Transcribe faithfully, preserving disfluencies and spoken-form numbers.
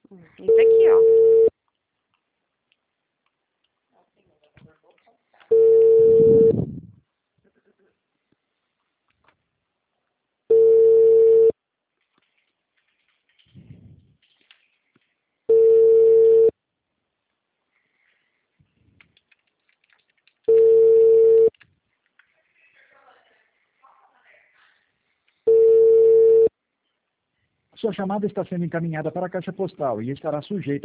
Isso aqui, ó. Sua chamada está sendo encaminhada para a caixa postal e estará sujeita